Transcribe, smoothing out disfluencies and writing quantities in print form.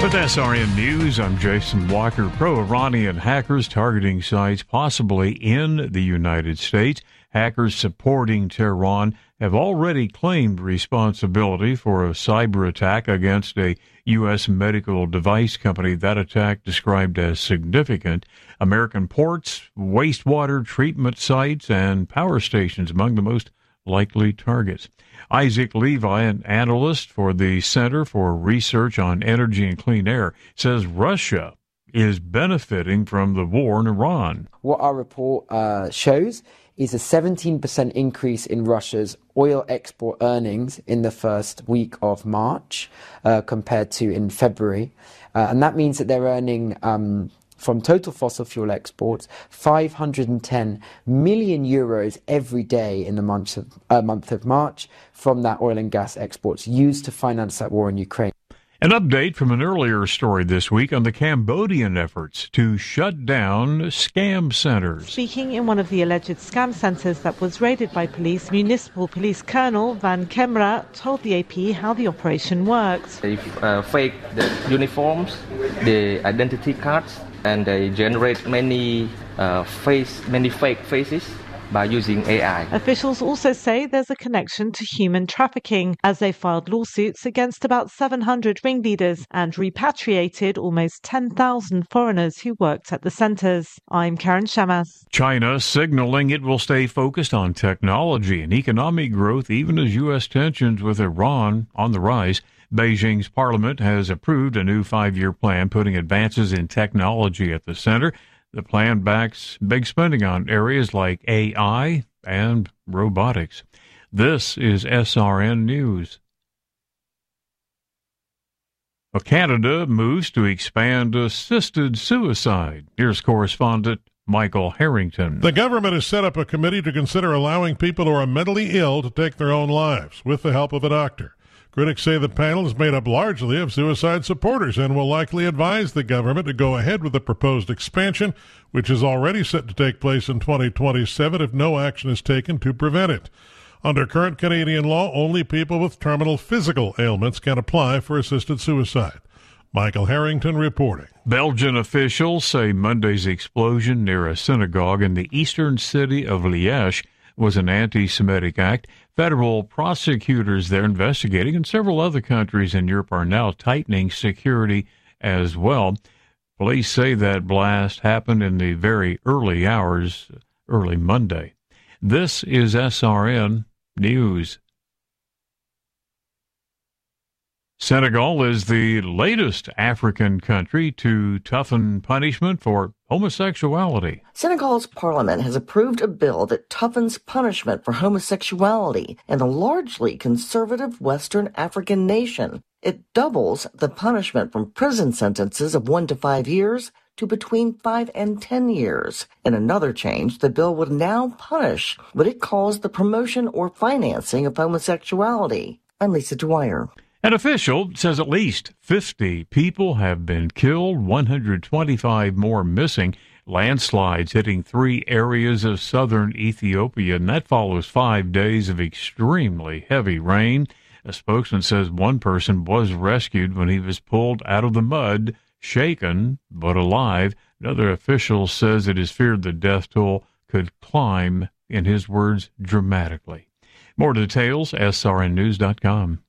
With SRN News, I'm Jason Walker. Pro-Iranian hackers targeting sites possibly in the United States. Hackers supporting Tehran have already claimed responsibility for a cyber attack against a U.S. medical device company. That attack described as significant. American ports, wastewater treatment sites, and power stations among the most likely targets. Isaac Levi, an analyst for the Center for Research on Energy and Clean Air, says Russia is benefiting from the war in Iran. What our report shows is a 17% increase in Russia's oil export earnings in the first week of March compared to in February. And that means that they're earning from total fossil fuel exports, 510 million euros every day in the month of March from that oil and gas exports used to finance that war in Ukraine. An update from an earlier story this week on the Cambodian efforts to shut down scam centers. Speaking in one of the alleged scam centers that was raided by police, Municipal Police Colonel Van Kemra told the AP how the operation worked. They fake the uniforms, the identity cards, and they generate many fake faces by using AI. Officials also say there's a connection to human trafficking, as they filed lawsuits against about 700 ringleaders and repatriated almost 10,000 foreigners who worked at the centers. I'm Karen Shamas. China signaling it will stay focused on technology and economic growth even as U.S. tensions with Iran on the rise. Beijing's parliament has approved a new 5-year plan putting advances in technology at the center. The plan backs big spending on areas like AI and robotics. This is SRN News. Canada moves to expand assisted suicide. Here's correspondent Michael Harrington. The government has set up a committee to consider allowing people who are mentally ill to take their own lives with the help of a doctor. Critics say the panel is made up largely of suicide supporters and will likely advise the government to go ahead with the proposed expansion, which is already set to take place in 2027 if no action is taken to prevent it. Under current Canadian law, only people with terminal physical ailments can apply for assisted suicide. Michael Harrington reporting. Belgian officials say Monday's explosion near a synagogue in the eastern city of Liège was an anti-Semitic act. Federal prosecutors there investigating, and several other countries in Europe are now tightening security as well. Police say that blast happened in the very early hours, early Monday. This is SRN News. Senegal is the latest African country to toughen punishment for homosexuality. Senegal's parliament has approved a bill that toughens punishment for homosexuality in a largely conservative Western African nation. It doubles the punishment from prison sentences of 1 to 5 years to between 5 and 10 years. In another change, the bill would now punish what it calls the promotion or financing of homosexuality. I'm Lisa Dwyer. An official says at least 50 people have been killed, 125 more missing. Landslides hitting 3 areas of southern Ethiopia, and that follows 5 days of extremely heavy rain. A spokesman says one person was rescued when he was pulled out of the mud, shaken but alive. Another official says it is feared the death toll could climb, in his words, dramatically. More details, srnnews.com.